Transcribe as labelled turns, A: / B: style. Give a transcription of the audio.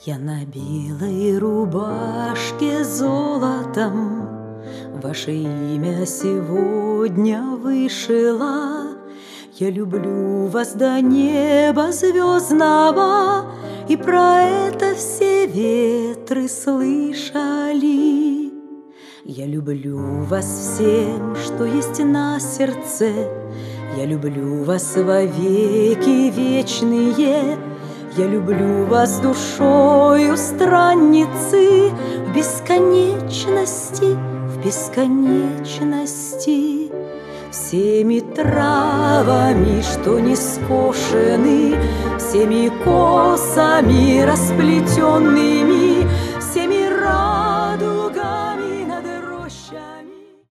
A: Я на белой рубашке золотом ваше имя сегодня вышила. Я люблю вас до неба звездного, и про это все ветры слышали. Я люблю вас всем, что есть на сердце, я люблю вас вовеки вечные. Я люблю вас душою странницы в бесконечности, в бесконечности. Всеми травами, что не скошены, всеми косами расплетенными,